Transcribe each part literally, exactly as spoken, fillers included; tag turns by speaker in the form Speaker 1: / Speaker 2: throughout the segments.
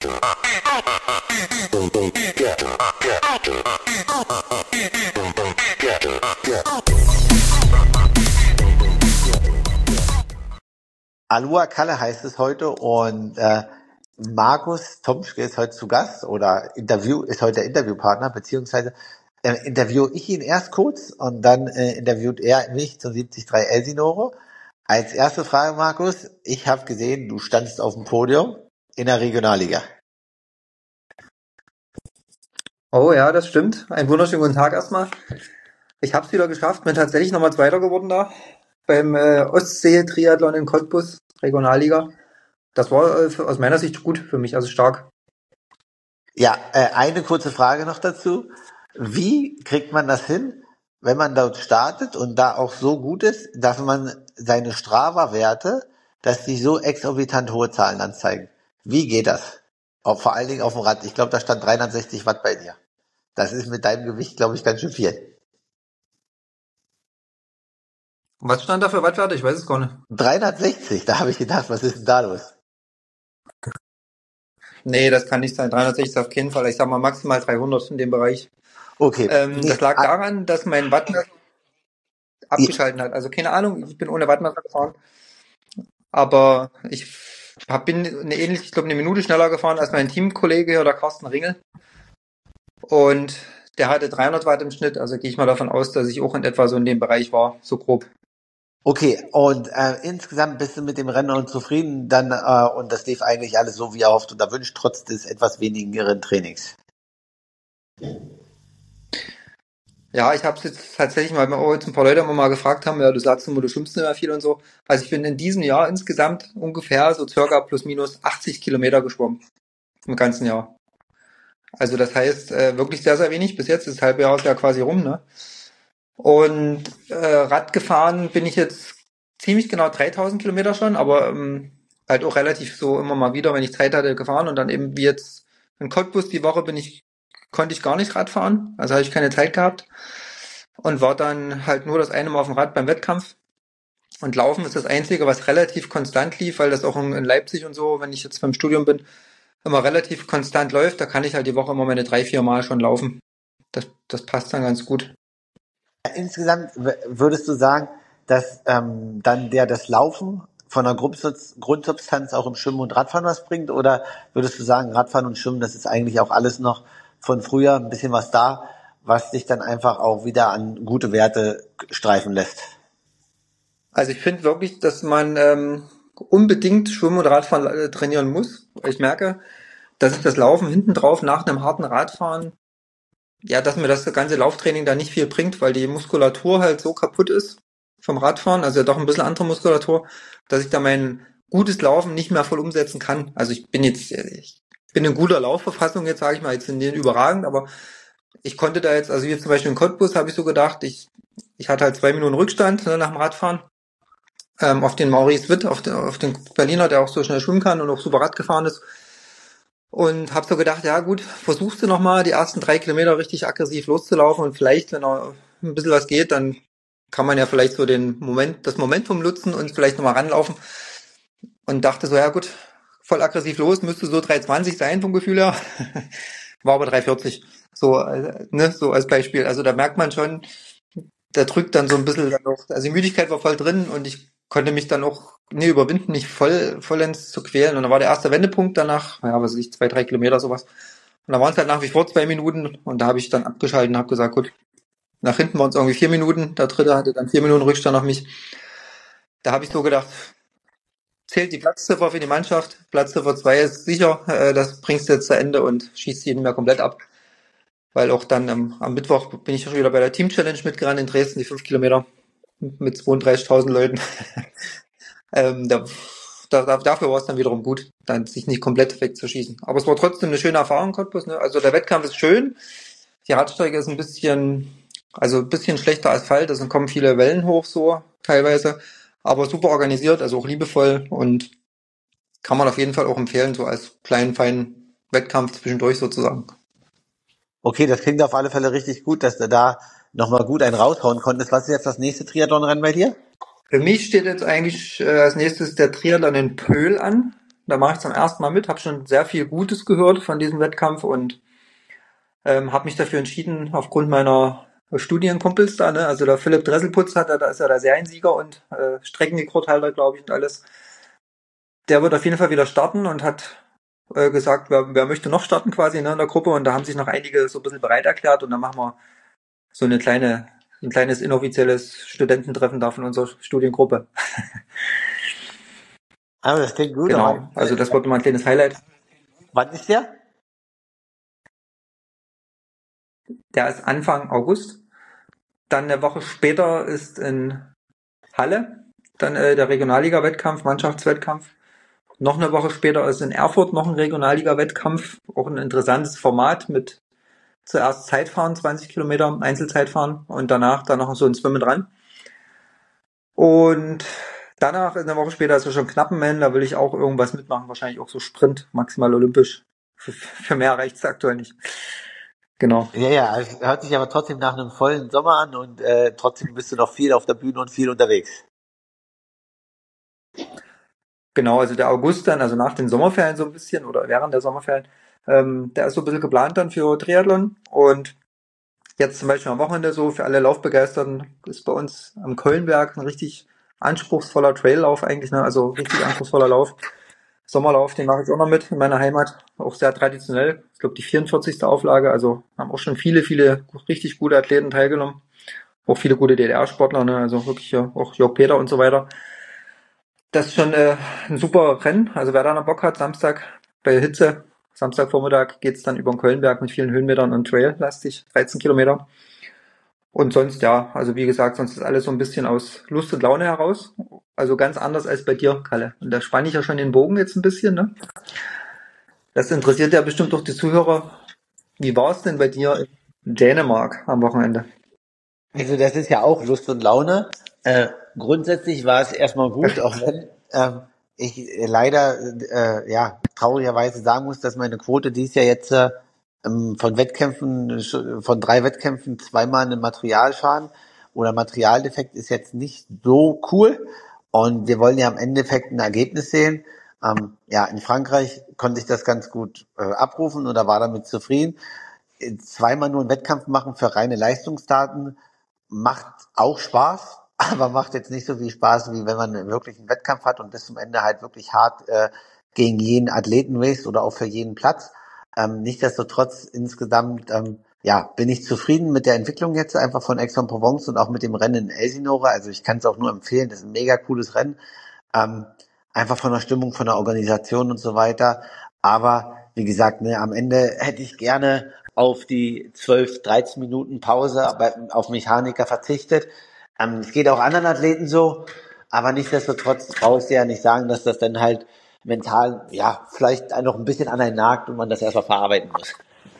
Speaker 1: Aloha Kalle heißt es heute und äh, Markus Tomschke ist heute zu Gast oder Interview ist heute der Interviewpartner, beziehungsweise äh, interviewe ich ihn erst kurz und dann äh, interviewt er mich zum siebzig drei Elsinore. Als erste Frage, Markus, ich habe gesehen, du standest auf dem Podium in der Regionalliga.
Speaker 2: Oh ja, das stimmt. Einen wunderschönen guten Tag erstmal. Ich habe es wieder geschafft, bin tatsächlich nochmal Zweiter geworden da beim äh, Ostsee-Triathlon in Cottbus, Regionalliga. Das war äh, für, aus meiner Sicht gut für mich, also stark.
Speaker 1: Ja, äh, eine kurze Frage noch dazu. Wie kriegt man das hin, wenn man dort startet und da auch so gut ist, dass man seine Strava-Werte, dass die so exorbitant hohe Zahlen anzeigen? Wie geht das? Auch vor allen Dingen auf dem Rad. Ich glaube, da stand dreihundertsechzig Watt bei dir. Das ist mit deinem Gewicht, glaube ich, ganz schön viel.
Speaker 2: Was stand da für Wattwerte? Ich weiß es gar nicht.
Speaker 1: dreihundertsechzig, da habe ich gedacht, was ist denn da los?
Speaker 2: Nee, das kann nicht sein. dreihundertsechzig auf keinen Fall. Ich sag mal maximal dreihundert in dem Bereich.
Speaker 1: Okay.
Speaker 2: Ähm,
Speaker 1: Nee,
Speaker 2: das lag
Speaker 1: ah,
Speaker 2: daran, dass mein Wattmesser abgeschalten hat. Also keine Ahnung, ich bin ohne Wattmesser gefahren. Aber ich hab, bin eine ähnlich, ich glaube eine Minute schneller gefahren als mein Teamkollege oder Carsten Ringel. Und der hatte dreihundert Watt im Schnitt. Also gehe ich mal davon aus, dass ich auch in etwa so in dem Bereich war, so grob.
Speaker 1: Okay, und äh, insgesamt bist du mit dem Rennen unzufrieden, dann äh, und das lief eigentlich alles so, wie erhofft und erwünscht, trotz des etwas wenigeren Trainings.
Speaker 2: Ja, ich habe es jetzt tatsächlich mal, weil mir jetzt ein paar Leute immer mal gefragt haben, ja, du sagst immer, du schwimmst nicht mehr viel und so. Also ich bin in diesem Jahr insgesamt ungefähr so circa plus minus achtzig Kilometer geschwommen. Im ganzen Jahr. Also das heißt, äh, wirklich sehr, sehr wenig. Bis jetzt ist das halbe Jahr ist ja quasi rum, ne? Und äh, Rad gefahren bin ich jetzt ziemlich genau dreitausend Kilometer schon, aber ähm, halt auch relativ so immer mal wieder, wenn ich Zeit hatte, gefahren und dann eben wie jetzt in Cottbus die Woche bin ich, konnte ich gar nicht Rad fahren, also habe ich keine Zeit gehabt und war dann halt nur das eine Mal auf dem Rad beim Wettkampf und Laufen ist das Einzige, was relativ konstant lief, weil das auch in, in Leipzig und so, wenn ich jetzt beim Studium bin, immer relativ konstant läuft, da kann ich halt die Woche immer meine drei, vier Mal schon laufen. Das, das passt dann ganz gut.
Speaker 1: Insgesamt w- würdest du sagen, dass ähm, dann der das Laufen von der Grundsubstanz, Grundsubstanz auch im Schwimmen und Radfahren was bringt? Oder würdest du sagen, Radfahren und Schwimmen, das ist eigentlich auch alles noch von früher, ein bisschen was da, was dich dann einfach auch wieder an gute Werte streifen lässt?
Speaker 2: Also ich finde wirklich, dass man ähm, unbedingt Schwimmen und Radfahren äh, trainieren muss. Ich merke, dass ich das Laufen hinten drauf nach einem harten Radfahren, ja, dass mir das ganze Lauftraining da nicht viel bringt, weil die Muskulatur halt so kaputt ist vom Radfahren, also ja doch ein bisschen andere Muskulatur, dass ich da mein gutes Laufen nicht mehr voll umsetzen kann. Also ich bin jetzt, ich bin in guter Laufverfassung jetzt, sage ich mal, jetzt in den überragend, aber ich konnte da jetzt, also hier zum Beispiel in Cottbus habe ich so gedacht, ich, ich hatte halt zwei Minuten Rückstand, ne, nach dem Radfahren ähm, auf den Maurice Witt, auf den, auf den Berliner, der auch so schnell schwimmen kann und auch super Rad gefahren ist. Und habe so gedacht, ja gut, versuchst du nochmal die ersten drei Kilometer richtig aggressiv loszulaufen und vielleicht, wenn noch ein bisschen was geht, dann kann man ja vielleicht so den Moment, das Momentum nutzen und vielleicht nochmal ranlaufen. Und dachte so, ja gut, voll aggressiv los, müsste so drei zwanzig sein vom Gefühl her. War aber drei vierzig. So, äh, ne, so als Beispiel. Also da merkt man schon, der drückt dann so ein bisschen dann auch, also die Müdigkeit war voll drin und ich konnte mich dann auch nie überwinden, nicht voll vollends zu quälen. Und dann war der erste Wendepunkt danach, ja, was weiß ich, zwei, drei Kilometer sowas. Und da waren es halt nach wie vor zwei Minuten und da habe ich dann abgeschaltet und habe gesagt, gut, nach hinten waren es irgendwie vier Minuten, der dritte hatte dann vier Minuten Rückstand auf mich. Da habe ich so gedacht, zählt die Platzziffer für die Mannschaft, Platzziffer zwei ist sicher, äh, das bringst du jetzt zu Ende und schießt jeden mehr komplett ab. Weil auch dann ähm, am Mittwoch bin ich schon wieder bei der Team Challenge mitgerannt in Dresden, die fünf Kilometer mit zweiunddreißigtausend Leuten. ähm, da, da, dafür war es dann wiederum gut, dann sich nicht komplett wegzuschießen. Aber es war trotzdem eine schöne Erfahrung, Cottbus. Ne? Also der Wettkampf ist schön. Die Radstrecke ist ein bisschen, also ein bisschen schlechter Asphalt, also kommen viele Wellen hoch so teilweise. Aber super organisiert, also auch liebevoll und kann man auf jeden Fall auch empfehlen, so als kleinen, feinen Wettkampf zwischendurch sozusagen.
Speaker 1: Okay, das klingt auf alle Fälle richtig gut, dass du da nochmal gut einen raushauen konntest. Was ist jetzt das nächste Triathlon-Rennen bei dir?
Speaker 2: Für mich steht jetzt eigentlich äh, als nächstes der Triathlon in Pöhl an. Da mache ich zum ersten Mal mit, habe schon sehr viel Gutes gehört von diesem Wettkampf und ähm, habe mich dafür entschieden, aufgrund meiner Studienkumpels da, ne? Also der Philipp Dresselputz hat, da ist ja der Seriensieger und äh, Streckenrekordhalter, glaube ich, und alles. Der wird auf jeden Fall wieder starten und hat äh, gesagt, wer, wer möchte noch starten quasi, ne, in der Gruppe. Und da haben sich noch einige so ein bisschen bereit erklärt und dann machen wir so eine kleine, ein kleines inoffizielles Studententreffen da von unserer Studiengruppe.
Speaker 1: Aber das klingt gut.
Speaker 2: Genau, also das wird mal ein kleines Highlight.
Speaker 1: Wann ist der?
Speaker 2: Der ist Anfang August. Dann eine Woche später ist in Halle dann äh, der Regionalliga-Wettkampf, Mannschaftswettkampf. Noch eine Woche später ist in Erfurt noch ein Regionalliga-Wettkampf, auch ein interessantes Format mit zuerst Zeitfahren, zwanzig Kilometer, Einzelzeitfahren und danach dann noch so ein Schwimmen dran. Und danach, eine Woche später, ist es schon Knappenman, da will ich auch irgendwas mitmachen, wahrscheinlich auch so Sprint, maximal olympisch. Für, für mehr reicht's aktuell nicht. Genau.
Speaker 1: Ja, ja, es hört sich aber trotzdem nach einem vollen Sommer an und äh, trotzdem bist du noch viel auf der Bühne und viel unterwegs.
Speaker 2: Genau, also der August dann, also nach den Sommerferien so ein bisschen oder während der Sommerferien, ähm, der ist so ein bisschen geplant dann für Triathlon und jetzt zum Beispiel am Wochenende so für alle Laufbegeisterten ist bei uns am Kölnberg ein richtig anspruchsvoller Traillauf eigentlich, ne? Also richtig anspruchsvoller Lauf. Sommerlauf, den mache ich auch noch mit in meiner Heimat, auch sehr traditionell. Ich glaube die vierundvierzigste Auflage, also haben auch schon viele, viele richtig gute Athleten teilgenommen. Auch viele gute D D R-Sportler, ne? Also wirklich ja, auch Jörg Peter und so weiter. Das ist schon äh, ein super Rennen. Also wer da noch Bock hat, Samstag bei Hitze, Samstagvormittag geht's dann über den Kölnberg mit vielen Höhenmetern und Trail-lastig, dreizehn Kilometer. Und sonst, ja, also wie gesagt, sonst ist alles so ein bisschen aus Lust und Laune heraus. Also ganz anders als bei dir, Kalle. Und da spanne ich ja schon den Bogen jetzt ein bisschen, ne? Das interessiert ja bestimmt auch die Zuhörer. Wie war es denn bei dir in Dänemark am Wochenende?
Speaker 1: Also das ist ja auch Lust und Laune. Äh, grundsätzlich war es erstmal gut, auch wenn ähm, ich äh, leider äh, ja traurigerweise sagen muss, dass meine Quote dies Jahr jetzt äh, ähm, von Wettkämpfen, sch- von drei Wettkämpfen zweimal einen Materialschaden oder Materialdefekt ist jetzt nicht so cool. Und wir wollen ja im Endeffekt ein Ergebnis sehen. Ähm, ja, in Frankreich konnte ich das ganz gut äh, abrufen oder war damit zufrieden. Äh, Zweimal nur einen Wettkampf machen für reine Leistungsdaten macht auch Spaß, aber macht jetzt nicht so viel Spaß, wie wenn man wirklich einen Wettkampf hat und bis zum Ende halt wirklich hart äh, gegen jeden Athleten raced oder auch für jeden Platz. Ähm, nichtsdestotrotz insgesamt ähm, ja, bin ich zufrieden mit der Entwicklung jetzt einfach von Aix-en-Provence und auch mit dem Rennen in Elsinore. Also ich kann es auch nur empfehlen, das ist ein mega cooles Rennen. Ähm, einfach von der Stimmung, von der Organisation und so weiter. Aber wie gesagt, ne, am Ende hätte ich gerne auf die zwölf, dreizehn Minuten Pause aber auf Mechaniker verzichtet. Ähm, es geht auch anderen Athleten so, aber nichtsdestotrotz brauchst du ja nicht sagen, dass das dann halt mental, ja, vielleicht noch ein bisschen an einen nagt und man das erstmal verarbeiten muss.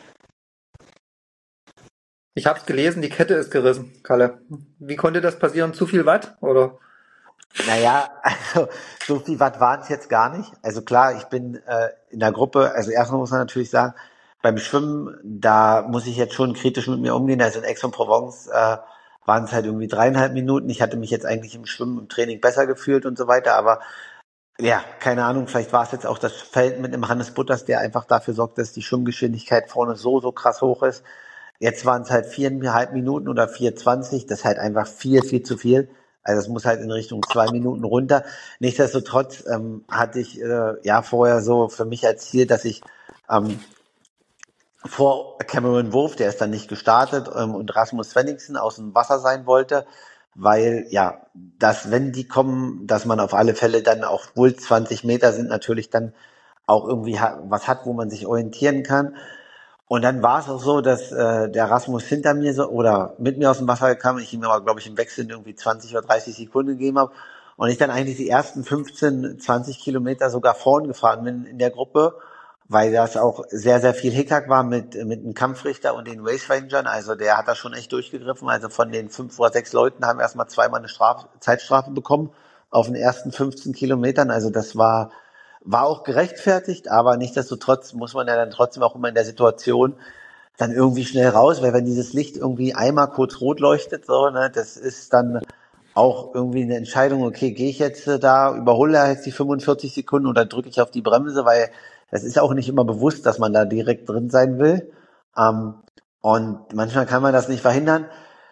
Speaker 2: Ich habe es gelesen, die Kette ist gerissen, Kalle. Wie konnte das passieren? Zu viel Watt? Oder?
Speaker 1: Naja, also so viel Watt waren es jetzt gar nicht. Also klar, ich bin äh, in der Gruppe, also erstmal muss man natürlich sagen, beim Schwimmen, da muss ich jetzt schon kritisch mit mir umgehen. Also in Aix-en-Provence äh, waren es halt irgendwie dreieinhalb Minuten. Ich hatte mich jetzt eigentlich im Schwimmen, im Training besser gefühlt und so weiter, aber ja, keine Ahnung, vielleicht war es jetzt auch das Feld mit dem Hannes Butters, der einfach dafür sorgt, dass die Schwimmgeschwindigkeit vorne so, so krass hoch ist. Jetzt waren es halt viereinhalb Minuten oder vier zwanzig, das ist halt einfach viel, viel zu viel. Also es muss halt in Richtung zwei Minuten runter. Nichtsdestotrotz ähm, hatte ich äh, ja vorher so für mich als Ziel, dass ich ähm, vor Cameron Wolf, der ist dann nicht gestartet, ähm, und Rasmus Svenningsen aus dem Wasser sein wollte, weil ja, dass wenn die kommen, dass man auf alle Fälle dann auch wohl zwanzig Meter sind, natürlich dann auch irgendwie ha- was hat, wo man sich orientieren kann. Und dann war es auch so, dass äh, der Rasmus hinter mir so oder mit mir aus dem Wasser kam, ich ihm aber, glaube ich, im Wechsel irgendwie zwanzig oder dreißig Sekunden gegeben habe und ich dann eigentlich die ersten fünfzehn, zwanzig Kilometer sogar vorn gefahren bin in der Gruppe, weil das auch sehr, sehr viel Hickhack war mit mit dem Kampfrichter und den Race Rangern. Also der hat da schon echt durchgegriffen. Also von den fünf oder sechs Leuten haben wir erstmal zweimal eine Straf Zeitstrafe bekommen auf den ersten fünfzehn Kilometern. Also das war war auch gerechtfertigt, aber nichtsdestotrotz muss man ja dann trotzdem auch immer in der Situation dann irgendwie schnell raus, weil wenn dieses Licht irgendwie einmal kurz rot leuchtet, so, ne, das ist dann auch irgendwie eine Entscheidung, okay, gehe ich jetzt äh, da, überhole er jetzt die fünfundvierzig Sekunden oder drücke ich auf die Bremse, weil es ist auch nicht immer bewusst, dass man da direkt drin sein will. Ähm, und manchmal kann man das nicht verhindern.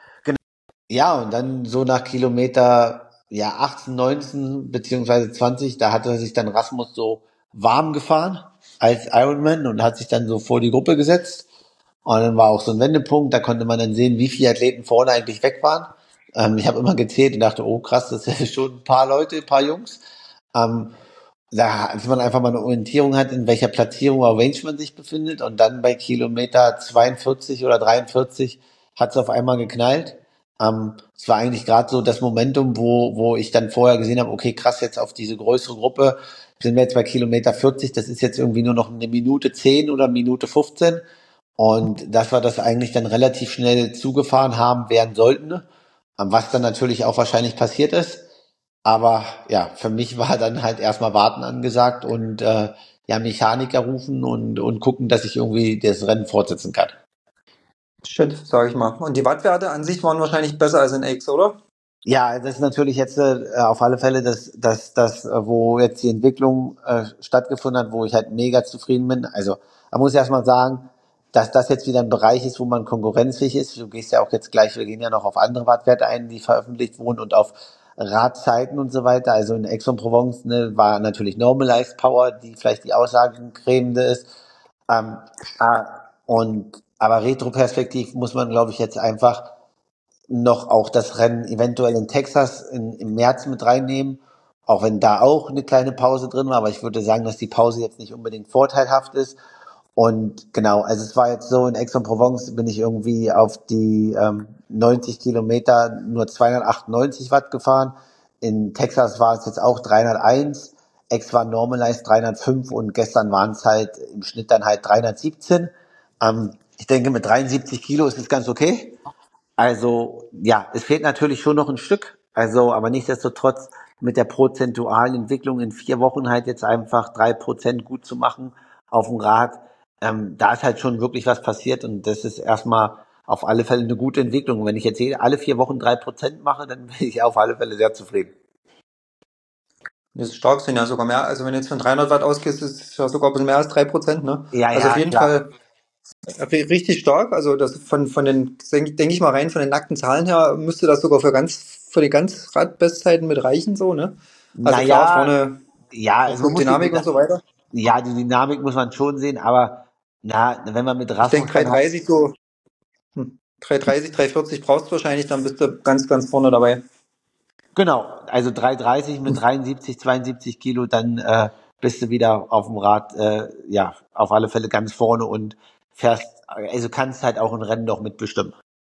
Speaker 1: Ja, und dann so nach Kilometer ja achtzehn, neunzehn beziehungsweise zwanzig, da hatte sich dann Rasmus so warm gefahren als Ironman und hat sich dann so vor die Gruppe gesetzt. Und dann war auch so ein Wendepunkt, da konnte man dann sehen, wie viele Athleten vorne eigentlich weg waren. Ähm, ich habe immer gezählt und dachte, oh krass, das sind schon ein paar Leute, ein paar Jungs. Ähm, da, als man einfach mal eine Orientierung hat, in welcher Platzierung oder Range man sich befindet. Und dann bei Kilometer zweiundvierzig oder dreiundvierzig hat es auf einmal geknallt. Ähm, es war eigentlich gerade so das Momentum, wo, wo ich dann vorher gesehen habe, okay, krass, jetzt auf diese größere Gruppe sind wir jetzt bei Kilometer vierzig, das ist jetzt irgendwie nur noch eine Minute zehn oder Minute fünfzehn. Und dass wir das eigentlich dann relativ schnell zugefahren haben werden sollten, ähm, was dann natürlich auch wahrscheinlich passiert ist. Aber ja, für mich war dann halt erstmal Warten angesagt und äh, ja, Mechaniker rufen und, und gucken, dass ich irgendwie das Rennen fortsetzen kann.
Speaker 2: Shit, sage ich mal. Und die Wattwerte an sich waren wahrscheinlich besser als in X, oder?
Speaker 1: Ja, das ist natürlich jetzt äh, auf alle Fälle das, das, das, äh, wo jetzt die Entwicklung äh, stattgefunden hat, wo ich halt mega zufrieden bin. Also, man muss erst mal sagen, dass das jetzt wieder ein Bereich ist, wo man konkurrenzfähig ist. Du gehst ja auch jetzt gleich, wir gehen ja noch auf andere Wattwerte ein, die veröffentlicht wurden und auf Radzeiten und so weiter. Also in Aix-en-Provence ne, war natürlich Normalized Power, die vielleicht die aussagencremende ist. Ähm, ah, und aber retroperspektiv muss man, glaube ich, jetzt einfach noch auch das Rennen eventuell in Texas in, im März mit reinnehmen, auch wenn da auch eine kleine Pause drin war, aber ich würde sagen, dass die Pause jetzt nicht unbedingt vorteilhaft ist. Und genau, also es war jetzt so, in Aix-en-Provence bin ich irgendwie auf die ähm, neunzig Kilometer nur zweihundertachtundneunzig Watt gefahren. In Texas war es jetzt auch dreihunderteins. Aix war normalized dreihundertfünf und gestern waren es halt im Schnitt dann halt dreihundertsiebzehn. Ähm, ich denke, mit dreiundsiebzig Kilo ist es ganz okay. Also ja, es fehlt natürlich schon noch ein Stück. Also, aber nichtsdestotrotz mit der prozentualen Entwicklung in vier Wochen halt jetzt einfach drei Prozent gut zu machen auf dem Rad, ähm, da ist halt schon wirklich was passiert und das ist erstmal auf alle Fälle eine gute Entwicklung. Und wenn ich jetzt alle vier Wochen drei Prozent mache, dann bin ich auf alle Fälle sehr zufrieden.
Speaker 2: Das ist stark, sind ja sogar mehr. Also wenn du jetzt von dreihundert Watt ausgehst, ist es ja sogar ein bisschen mehr als drei Prozent, ne?
Speaker 1: Ja,
Speaker 2: Also auf
Speaker 1: ja,
Speaker 2: jeden
Speaker 1: klar.
Speaker 2: Fall richtig stark. Also das von, von den, denke denk ich mal rein, von den nackten Zahlen her müsste das sogar für ganz, für die ganz Radbestzeiten mit reichen, so, ne? Also klar,
Speaker 1: Naja,
Speaker 2: vorne
Speaker 1: ja,
Speaker 2: auch
Speaker 1: also man
Speaker 2: gut
Speaker 1: muss die,
Speaker 2: Dynamik
Speaker 1: Dyna
Speaker 2: und so weiter.
Speaker 1: ja, die Dynamik muss man schon sehen, aber na, wenn man mit
Speaker 2: Ich
Speaker 1: Rasmus
Speaker 2: denke
Speaker 1: dann halt,
Speaker 2: drei dreißig so, hm, drei dreißig, drei vierzig brauchst du wahrscheinlich, dann bist du ganz, ganz vorne dabei.
Speaker 1: genau, also drei dreißig mit dreiundsiebzig, zweiundsiebzig Kilo, dann äh, bist du wieder auf dem Rad, äh, ja, auf alle Fälle ganz vorne und fährst, also kannst halt auch ein Rennen noch mitbestimmen.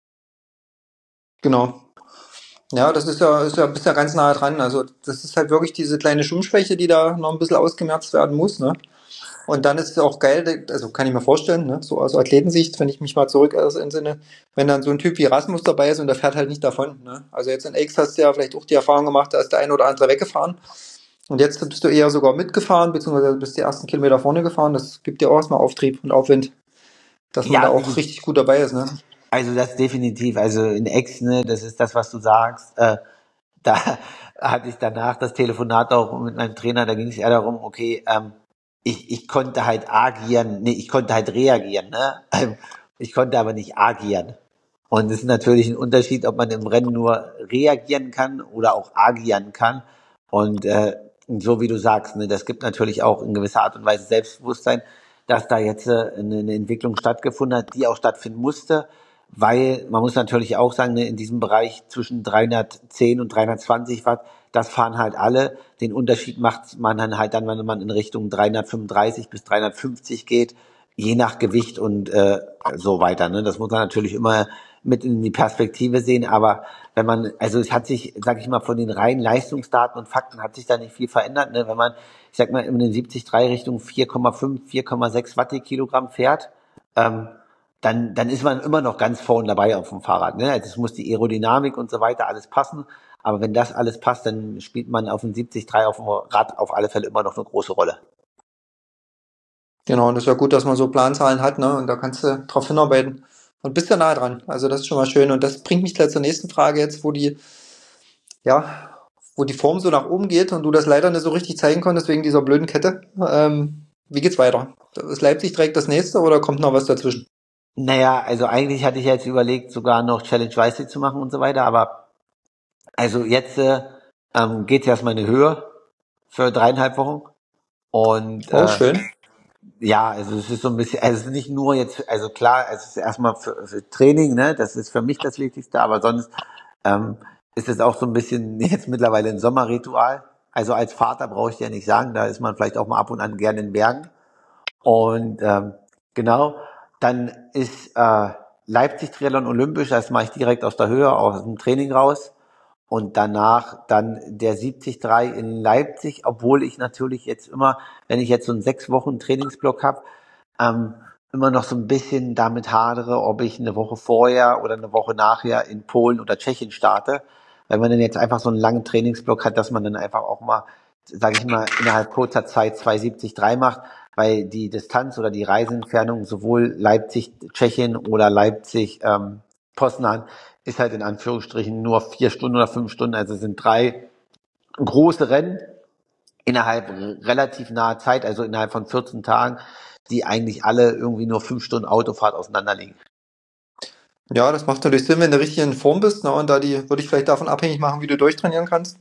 Speaker 2: Genau. Ja, das ist ja, ist ja, bist ja ganz nah dran. Also das ist halt wirklich diese kleine Schwimmschwäche, die da noch ein bisschen ausgemerzt werden muss, ne? Und dann ist es auch geil, also kann ich mir vorstellen, ne, so aus Athletensicht, wenn ich mich mal zurück entsinne, wenn dann so ein Typ wie Rasmus dabei ist und der fährt halt nicht davon. Ne? Also jetzt in Aix hast du ja vielleicht auch die Erfahrung gemacht, da ist der ein oder andere weggefahren. Und jetzt bist du eher sogar mitgefahren, beziehungsweise bist die ersten Kilometer vorne gefahren. Das gibt dir auch erstmal Auftrieb und Aufwind, dass man da
Speaker 1: Ja,
Speaker 2: auch richtig gut dabei ist. Ne?
Speaker 1: also das definitiv, also in Ex, ne, das ist das, was du sagst, äh, da hatte ich danach das Telefonat auch mit meinem Trainer, da ging es eher darum, okay, ähm, ich, ich konnte halt agieren, nee, ich konnte halt reagieren, ne? Ähm, Ich konnte aber nicht agieren. Und es ist natürlich ein Unterschied, ob man im Rennen nur reagieren kann oder auch agieren kann. Und äh, so wie du sagst, ne, das gibt natürlich auch in gewisser Art und Weise Selbstbewusstsein, dass da jetzt äh, eine, eine Entwicklung stattgefunden hat, die auch stattfinden musste, weil man muss natürlich auch sagen, ne, in diesem Bereich zwischen dreihundertzehn und dreihundertzwanzig Watt, das fahren halt alle. Den Unterschied macht man dann halt dann, wenn man in Richtung dreihundertfünfunddreißig bis dreihundertfünfzig geht, je nach Gewicht und äh, so weiter. Ne? Das muss man natürlich immer mit in die Perspektive sehen, aber wenn man, also es hat sich, sag ich mal, von den reinen Leistungsdaten und Fakten hat sich da nicht viel verändert. Ne? Wenn man, ich sag mal, in den siebzig Komma drei Richtung vier Komma fünf, vier Komma sechs Watt die Kilogramm fährt, ähm, dann, dann ist man immer noch ganz vorn dabei auf dem Fahrrad. Ne? Also es muss die Aerodynamik und so weiter alles passen. Aber wenn das alles passt, dann spielt man auf dem siebzig Komma drei auf dem Rad auf alle Fälle immer noch eine große Rolle.
Speaker 2: Genau, und das ist ja gut, dass man so Planzahlen hat, ne? Und da kannst du drauf hinarbeiten. Und bist ja nah dran. Also das ist schon mal schön. Und das bringt mich gleich zur nächsten Frage jetzt, wo die ja, wo die Form so nach oben geht und du das leider nicht so richtig zeigen konntest wegen dieser blöden Kette. Ähm, wie geht's weiter? Ist Leipzig direkt das nächste oder kommt noch was dazwischen?
Speaker 1: Naja, also eigentlich hatte ich jetzt überlegt, sogar noch Challenge Weißig zu machen und so weiter, aber also jetzt äh, ähm, geht's erstmal in die Höhe für dreieinhalb Wochen. Und
Speaker 2: Oh,
Speaker 1: äh,
Speaker 2: schön.
Speaker 1: ja, also es ist so ein bisschen, also es ist nicht nur jetzt, also klar, es ist erstmal für, für Training, ne, das ist für mich das Wichtigste, aber sonst ähm, ist es auch so ein bisschen jetzt mittlerweile ein Sommerritual. Also als Vater brauche ich dir ja nicht sagen, da ist man vielleicht auch mal ab und an gerne in den Bergen. Und ähm, genau, dann ist äh, Leipzig Triathlon olympisch, das mache ich direkt aus der Höhe, aus dem Training raus. Und danach dann der siebzig drei in Leipzig, obwohl ich natürlich jetzt immer, wenn ich jetzt so einen sechs Wochen Trainingsblock habe, ähm, immer noch so ein bisschen damit hadere, ob ich eine Woche vorher oder eine Woche nachher in Polen oder Tschechien starte. Weil man dann jetzt einfach so einen langen Trainingsblock hat, dass man dann einfach auch mal, sage ich mal, innerhalb kurzer Zeit zwei siebzig drei macht, weil die Distanz oder die Reiseentfernung sowohl Leipzig-Tschechien oder Leipzig ähm, Poznan ist halt in Anführungsstrichen nur vier Stunden oder fünf Stunden. Also es sind drei große Rennen innerhalb relativ naher Zeit, also innerhalb von vierzehn Tagen, die eigentlich alle irgendwie nur fünf Stunden Autofahrt auseinander liegen.
Speaker 2: Ja, das macht natürlich Sinn, wenn du richtig in Form bist, ne? Und da die würde ich vielleicht davon abhängig machen, wie du durchtrainieren kannst.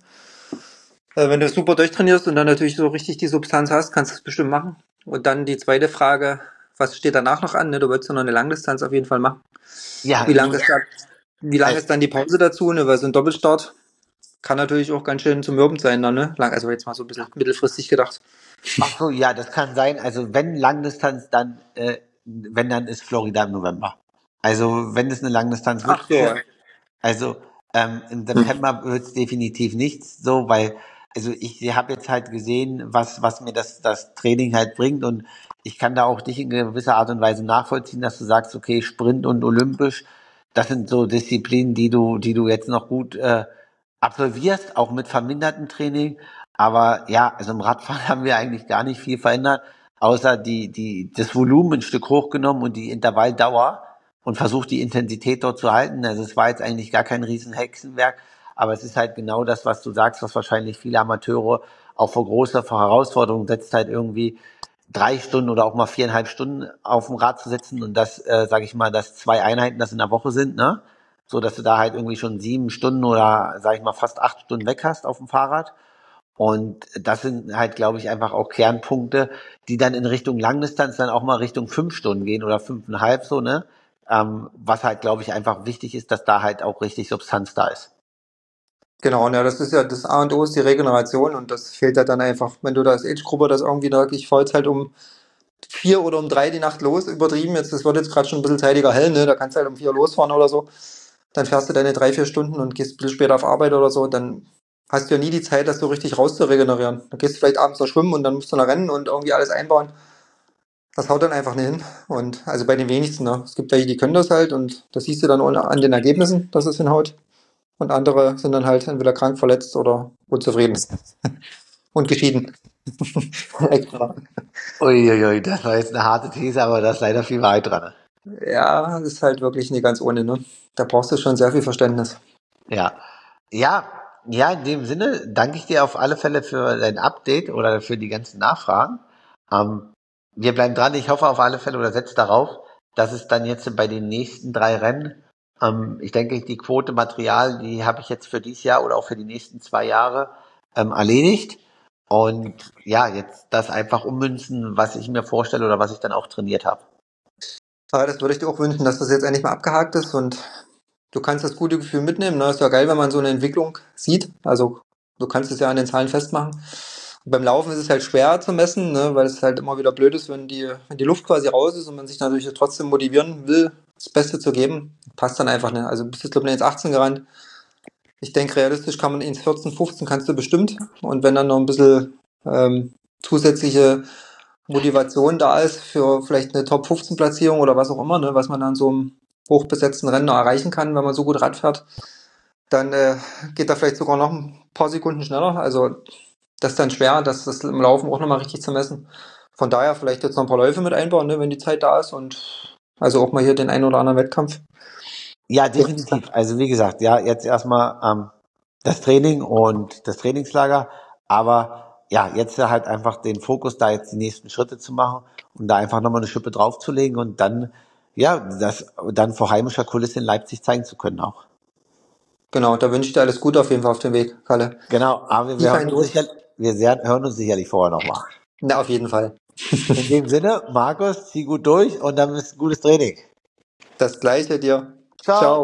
Speaker 2: Äh, wenn du super durchtrainierst und dann natürlich so richtig die Substanz hast, kannst du es bestimmt machen. Und dann die zweite Frage, was steht danach noch an? Ne? Du wolltest ja noch eine Langdistanz auf jeden Fall machen.
Speaker 1: Ja,
Speaker 2: Wie
Speaker 1: ich,
Speaker 2: lang ist da, wie lang
Speaker 1: äh,
Speaker 2: ist dann die Pause dazu? Ne? Weil so ein Doppelstart kann natürlich auch ganz schön zermürbend sein dann, ne? Lang, also jetzt mal so ein bisschen mittelfristig gedacht.
Speaker 1: ach so, ja, das kann sein. Also wenn Langdistanz, dann, äh, wenn dann ist Florida im November. Also wenn es eine Langdistanz
Speaker 2: Ach
Speaker 1: wirklich
Speaker 2: so.
Speaker 1: wird, also ähm, im
Speaker 2: Hm.
Speaker 1: September wird's definitiv nichts so, weil also ich habe jetzt halt gesehen, was was mir das das Training halt bringt und ich kann da auch dich in gewisser Art und Weise nachvollziehen, dass du sagst, okay, Sprint und Olympisch, das sind so Disziplinen, die du die du jetzt noch gut äh, absolvierst, auch mit vermindertem Training. Aber ja, also im Radfahren haben wir eigentlich gar nicht viel verändert, außer die die das Volumen ein Stück hochgenommen und die Intervalldauer und versucht die Intensität dort zu halten. Also es war jetzt eigentlich gar kein riesen Hexenwerk, aber es ist halt genau das, was du sagst, was wahrscheinlich viele Amateure auch vor großer Herausforderung setzt, halt irgendwie drei Stunden oder auch mal viereinhalb Stunden auf dem Rad zu sitzen und das, äh, sage ich mal, dass zwei Einheiten das in der Woche sind, ne? So dass du da halt irgendwie schon sieben Stunden oder, sage ich mal, fast acht Stunden weg hast auf dem Fahrrad. Und das sind halt, glaube ich, einfach auch Kernpunkte, die dann in Richtung Langdistanz dann auch mal Richtung fünf Stunden gehen oder fünfeinhalb so, ne? Ähm, was halt, glaube ich, einfach wichtig ist, dass da halt auch richtig Substanz da ist.
Speaker 2: Genau, und ja, das ist ja das A und O ist die Regeneration und das fehlt ja dann einfach, wenn du da als Age-Gruppe das irgendwie da, ich fahr jetzt halt um vier oder um drei die Nacht los, übertrieben jetzt, das wird jetzt gerade schon ein bisschen zeitiger hell, ne? Da kannst du halt um vier losfahren oder so. Dann fährst du deine drei, vier Stunden und gehst ein bisschen später auf Arbeit oder so, dann hast du ja nie die Zeit, das so richtig rauszuregenerieren. Dann gehst du vielleicht abends noch schwimmen und dann musst du noch rennen und irgendwie alles einbauen. Das haut dann einfach nicht hin. Und also bei den wenigsten, ne? Es gibt welche, die können das halt und das siehst du dann auch an den Ergebnissen, dass es hinhaut. Und andere sind dann halt entweder krank, verletzt oder unzufrieden und geschieden. Extra.
Speaker 1: Uiuiui, das war jetzt eine harte These, aber da ist leider viel Wahrheit dran.
Speaker 2: Ja, das ist halt wirklich nicht ganz ohne, ne? Da brauchst du schon sehr viel Verständnis.
Speaker 1: Ja. Ja, ja, in dem Sinne danke ich dir auf alle Fälle für dein Update oder für die ganzen Nachfragen. Ähm, wir bleiben dran. Ich hoffe auf alle Fälle oder setze darauf, dass es dann jetzt bei den nächsten drei Rennen, ähm, ich denke, die Quote Material, die habe ich jetzt für dieses Jahr oder auch für die nächsten zwei Jahre ähm, erledigt. Und ja, jetzt das einfach ummünzen, was ich mir vorstelle oder was ich dann auch trainiert habe.
Speaker 2: Aber das würde ich dir auch wünschen, dass das jetzt endlich mal abgehakt ist und du kannst das gute Gefühl mitnehmen. Ne? Ist ja geil, wenn man so eine Entwicklung sieht. Also du kannst es ja an den Zahlen festmachen. Und beim Laufen ist es halt schwer zu messen, ne? Weil es halt immer wieder blöd ist, wenn die, wenn die Luft quasi raus ist und man sich natürlich trotzdem motivieren will, das Beste zu geben. Passt dann einfach nicht. Also bist jetzt, glaube ich, ins achtzehn gerannt. Ich denke, realistisch kann man ins vierzehn, fünfzehn kannst du bestimmt. Und wenn dann noch ein bisschen ähm, zusätzliche Motivation da ist für vielleicht eine Top fünfzehn Platzierung oder was auch immer, ne, was man dann so einem hochbesetzten Rennen noch erreichen kann, wenn man so gut Rad fährt, dann äh, geht da vielleicht sogar noch ein paar Sekunden schneller. Also das ist dann schwer, das ist im Laufen auch nochmal richtig zu messen. Von daher vielleicht jetzt noch ein paar Läufe mit einbauen, ne, wenn die Zeit da ist und also auch mal hier den einen oder anderen Wettkampf.
Speaker 1: Ja, definitiv. Also wie gesagt, ja, jetzt erstmal ähm, das Training und das Trainingslager. Aber ja, jetzt halt einfach den Fokus, da jetzt die nächsten Schritte zu machen und da einfach nochmal eine Schippe draufzulegen und dann, ja, das dann vor heimischer Kulisse in Leipzig zeigen zu können auch.
Speaker 2: Genau, da wünsche ich dir alles Gute auf jeden Fall auf dem Weg, Kalle.
Speaker 1: Genau, aber wir
Speaker 2: Zieh
Speaker 1: hören
Speaker 2: fein
Speaker 1: uns
Speaker 2: durch.
Speaker 1: sicher, wir sehr, hören uns sicherlich vorher nochmal.
Speaker 2: Na, auf jeden Fall.
Speaker 1: In dem Sinne, Markus, zieh gut durch und dann ist ein gutes Training.
Speaker 2: Das Gleiche dir.
Speaker 1: Ciao.
Speaker 2: Ciao.